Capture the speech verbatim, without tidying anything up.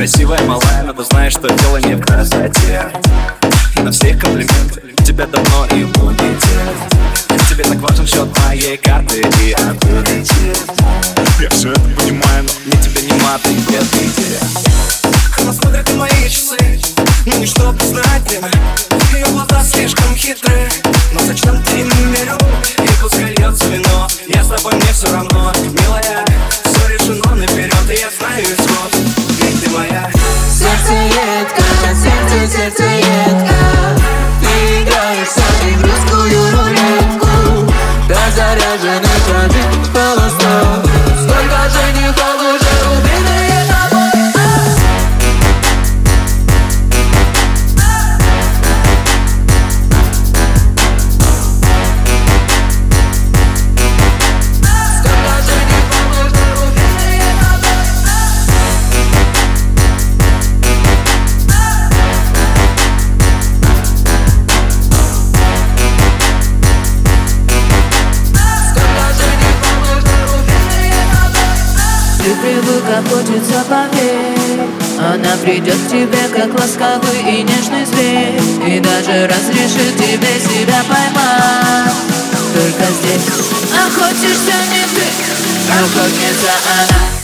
красивая малая, но ты знаешь, что дело не в красоте. На всех комплименты, тебя давно иммунитет. Тебе так важен счет моей карты и аппетит. Я все это понимаю, но мне тебя не мат и бедный дед. Она смотрит на мои часы, ну не чтобы знать меня. Ее глаза слишком хитрые, но зачем ты ими беру? И пускай льется вино, я с тобой, мне все равно. Милая, все решено наперед, и я знаю исход, ведь ты моя. Сердце едко, сердце, сердце едко. Ты играешь со мной в русскую рулетку. До заряженной крови полоса. Сколько женихов уже убитые тобой. Ты привык, хочется поверь. Она придет к тебе, как ласковый и нежный зверь, и даже разрешит тебе себя поймать. Только здесь охотишься не ты, охотница она.